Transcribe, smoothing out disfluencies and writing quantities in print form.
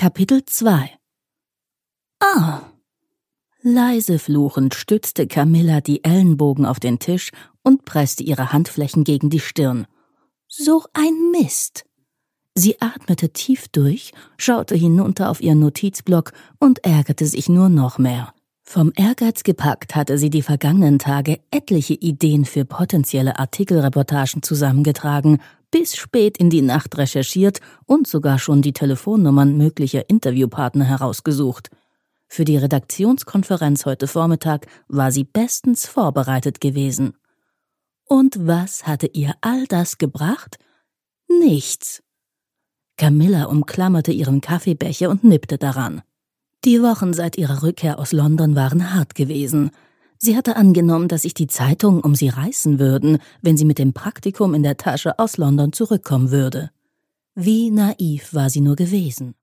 Kapitel 2 Ah! Leise fluchend stützte Camilla die Ellenbogen auf den Tisch und presste ihre Handflächen gegen die Stirn. So ein Mist! Sie atmete tief durch, schaute hinunter auf ihren Notizblock und ärgerte sich nur noch mehr. Vom Ehrgeiz gepackt hatte sie die vergangenen Tage etliche Ideen für potenzielle Artikelreportagen zusammengetragen, bis spät in die Nacht recherchiert und sogar schon die Telefonnummern möglicher Interviewpartner herausgesucht. Für die Redaktionskonferenz heute Vormittag war sie bestens vorbereitet gewesen. Und was hatte ihr all das gebracht? Nichts. Camilla umklammerte ihren Kaffeebecher und nippte daran. Die Wochen seit ihrer Rückkehr aus London waren hart gewesen. Sie hatte angenommen, dass sich die Zeitungen um sie reißen würden, wenn sie mit dem Praktikum in der Tasche aus London zurückkommen würde. Wie naiv war sie nur gewesen.